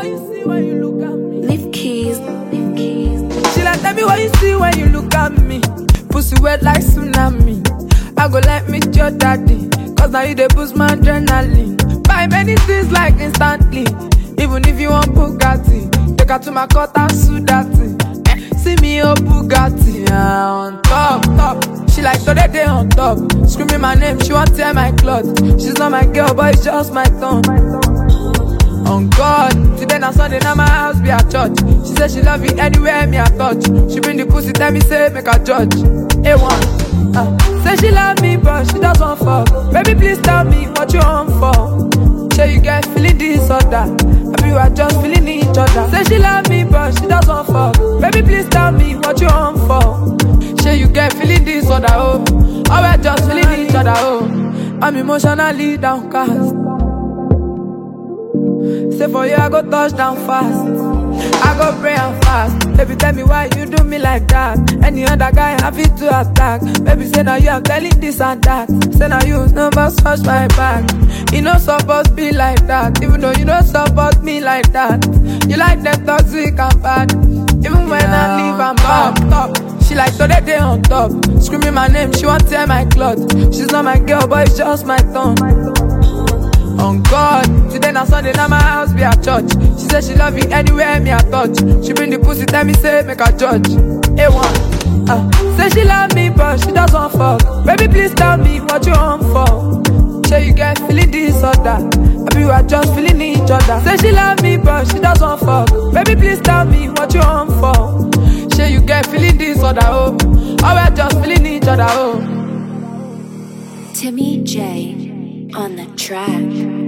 what you see when you look at me. Leave keys. She like, tell me what you see when you look at me. Pussy wet like tsunami. I go let me your daddy, cause now you dey boost my adrenaline. Buy many things like instantly. Even if you want Bugatti, take her to my court and sue that thing. See me oh Bugatti, yeah, on top. She like so they day on top. Screaming my name, she want tear my clothes. She's not my girl, but it's just my tongue. On God, today na Sunday, now my house be a church. She said she love me anywhere me I touch. She bring the pussy, tell me say make her judge. A1. Say she love me, but she doesn't fuck. Baby, please tell me what you on for. Say you get feeling this or that. Maybe we are just feeling each other. Say she love me, but she doesn't fuck. Baby, please tell me what you on for. Say you get feeling this or that, oh. Or we're just feeling each other, oh. I'm emotionally downcast. Say for you, I go touch down fast. I go pray and fast. Baby, tell me why you do me like that. Any other guy have it to attack. Baby, say now you are telling this and that. Say now you never scratch my back. You not supposed to be like that. Even though you don't support me like that. You like them toxic and bad. Even when I leave, I'm top. She like so they day on top. Screaming my name, she want tear my clothes. She's not my girl, but it's just my tongue. On God, today na Sunday, now my house be a church. She said she love me anywhere me I touch. She bring the pussy, tell me say make her judge. A1. Say she love me, but she doesn't fuck. Baby, please tell me what you on for. Say you get feeling this or that. Maybe we are just feeling each other. Say she love me, but she doesn't fuck. Baby, please tell me what you on for. Say you get feeling this or that, oh. Or we're just feeling each other, oh. Timmy J on the track.